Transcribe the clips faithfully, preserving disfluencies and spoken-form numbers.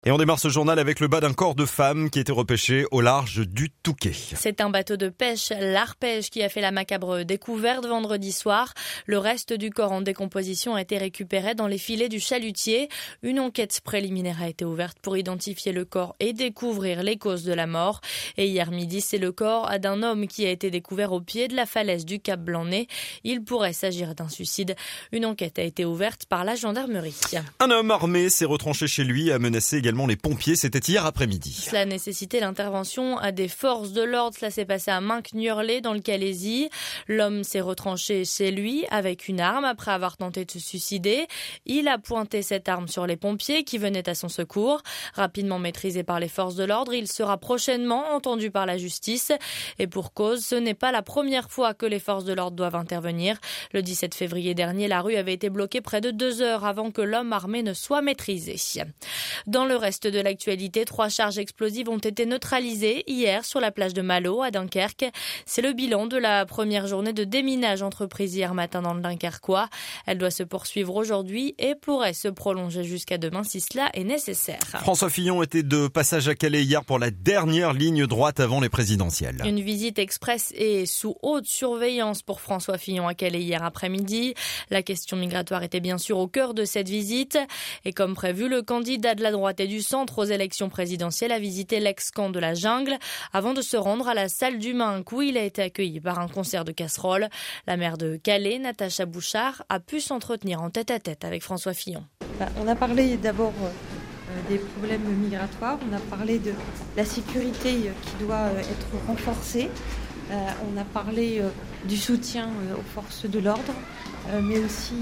Et on démarre ce journal avec le bas d'un corps de femme qui était repêché au large du Touquet. C'est un bateau de pêche, l'Arpège, qui a fait la macabre découverte vendredi soir. Le reste du corps en décomposition a été récupéré dans les filets du chalutier. Une enquête préliminaire a été ouverte pour identifier le corps et découvrir les causes de la mort. Et hier midi, c'est le corps d'un homme qui a été découvert au pied de la falaise du Cap Blanc-Nez. Il pourrait s'agir d'un suicide. Une enquête a été ouverte par la gendarmerie. Un homme armé s'est retranché chez lui et a menacé également les pompiers. C'était hier après-midi. Cela a nécessité l'intervention des forces de l'ordre. Cela s'est passé à Minck-Nurlet dans le Calaisis. L'homme s'est retranché chez lui avec une arme après avoir tenté de se suicider. Il a pointé cette arme sur les pompiers qui venaient à son secours. Rapidement maîtrisé par les forces de l'ordre, il sera prochainement entendu par la justice. Et pour cause, ce n'est pas la première fois que les forces de l'ordre doivent intervenir. Le dix-sept février dernier, la rue avait été bloquée près de deux heures avant que l'homme armé ne soit maîtrisé. Dans le reste de l'actualité, trois charges explosives ont été neutralisées hier sur la plage de Malo à Dunkerque. C'est le bilan de la première journée de déminage entreprise hier matin dans le Dunkerquois. Elle doit se poursuivre aujourd'hui et pourrait se prolonger jusqu'à demain si cela est nécessaire. François Fillon était de passage à Calais hier pour la dernière ligne droite avant les présidentielles. Une visite express et sous haute surveillance pour François Fillon à Calais hier après-midi. La question migratoire était bien sûr au cœur de cette visite. Et comme prévu, le candidat de la droite et du centre aux élections présidentielles a visité l'ex-camp de la Jungle avant de se rendre à la salle du Minck où il a été accueilli par un concert de casseroles. La maire de Calais, Natacha Bouchard, a pu s'entretenir en tête-à-tête avec François Fillon. On a parlé d'abord des problèmes migratoires, on a parlé de la sécurité qui doit être renforcée, on a parlé du soutien aux forces de l'ordre, mais aussi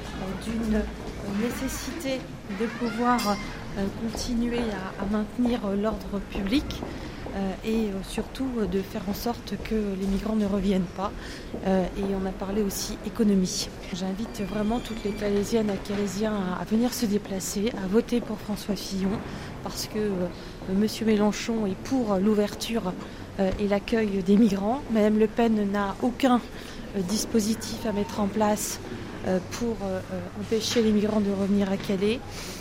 d'une nécessité de pouvoir continuer à, à maintenir l'ordre public euh, et surtout de faire en sorte que les migrants ne reviennent pas. Euh, et on a parlé aussi économie. J'invite vraiment toutes les Calaisiennes et Calaisiens à, à venir se déplacer, à voter pour François Fillon, parce que euh, M. Mélenchon est pour l'ouverture euh, et l'accueil des migrants. Mme Le Pen n'a aucun euh, dispositif à mettre en place euh, pour euh, empêcher les migrants de revenir à Calais.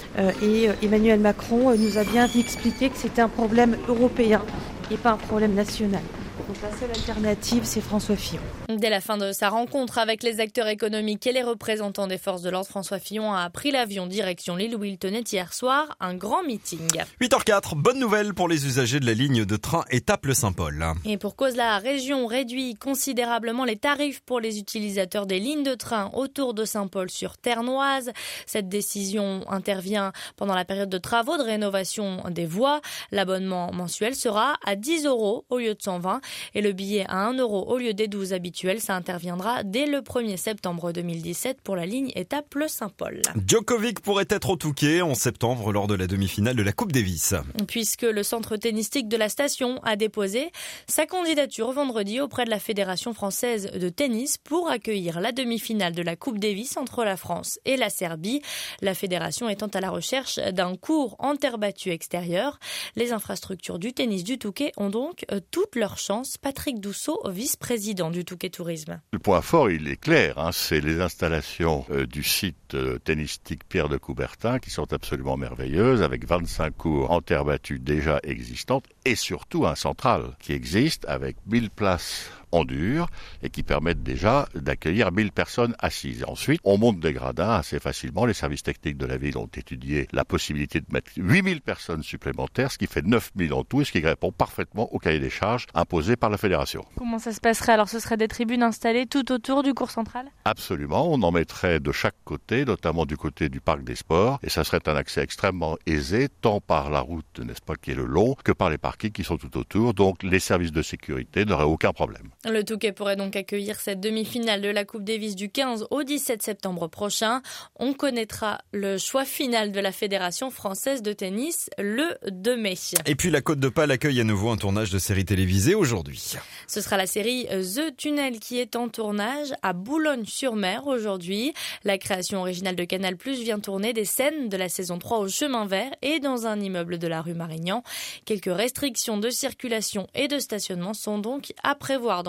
Et Emmanuel Macron nous a bien expliqué que c'était un problème européen et pas un problème national. Donc la seule alternative, c'est François Fillon. Dès la fin de sa rencontre avec les acteurs économiques et les représentants des forces de l'ordre, François Fillon a pris l'avion direction Lille où il tenait hier soir un grand meeting. huit heures quatre, bonne nouvelle pour les usagers de la ligne de train Étaples-Saint-Paul. Et pour cause, la région réduit considérablement les tarifs pour les utilisateurs des lignes de train autour de Saint-Paul sur Ternoise. Cette décision intervient pendant la période de travaux de rénovation des voies. L'abonnement mensuel sera à dix euros au lieu de cent vingt. Et le billet à un euro au lieu des douze habituels, ça interviendra dès le premier septembre deux mille dix-sept pour la ligne Étaples-Saint-Paul. Djokovic pourrait être au Touquet en septembre lors de la demi-finale de la Coupe Davis. Puisque le centre tennistique de la station a déposé sa candidature vendredi auprès de la Fédération française de tennis pour accueillir la demi-finale de la Coupe Davis entre la France et la Serbie. La fédération étant à la recherche d'un court en terre battue extérieure. Les infrastructures du tennis du Touquet ont donc toutes leurs chances. Patrick Dousseau, vice-président du Touquet Tourisme. Le point fort, il est clair, hein, c'est les installations euh, du site euh, tennistique Pierre de Coubertin qui sont absolument merveilleuses, avec vingt-cinq cours en terre battue déjà existantes et surtout un central qui existe avec mille places en dur et qui permettent déjà d'accueillir mille personnes assises. Ensuite, on monte des gradins assez facilement. Les services techniques de la ville ont étudié la possibilité de mettre huit mille personnes supplémentaires, ce qui fait neuf mille en tout et ce qui répond parfaitement au cahier des charges imposé par la fédération. Comment ça se passerait? Alors ce serait des tribunes installées tout autour du cours central? Absolument, on en mettrait de chaque côté, notamment du côté du parc des sports, et ça serait un accès extrêmement aisé, tant par la route, n'est-ce pas, qui est le long, que par les parkings qui sont tout autour, donc les services de sécurité n'auraient aucun problème. Le Touquet pourrait donc accueillir cette demi-finale de la Coupe Davis du quinze au dix-sept septembre prochain. On connaîtra le choix final de la Fédération française de tennis le deux mai. Et puis la Côte d'Opale accueille à nouveau un tournage de série télévisée aujourd'hui. Ce sera la série The Tunnel qui est en tournage à Boulogne-sur-Mer aujourd'hui. La création originale de Canal+ vient tourner des scènes de la saison trois au Chemin Vert et dans un immeuble de la rue Marignan. Quelques restrictions de circulation et de stationnement sont donc à prévoir dans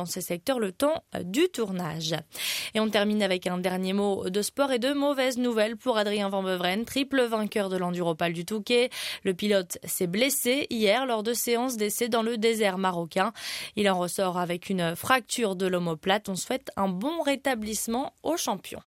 ces secteurs le temps du tournage. Et on termine avec un dernier mot de sport et de mauvaises nouvelles pour Adrien Van Beveren, triple vainqueur de l'Enduropal du Touquet. Le pilote s'est blessé hier lors de séances d'essai dans le désert marocain. Il en ressort avec une fracture de l'omoplate. On souhaite un bon rétablissement au champion.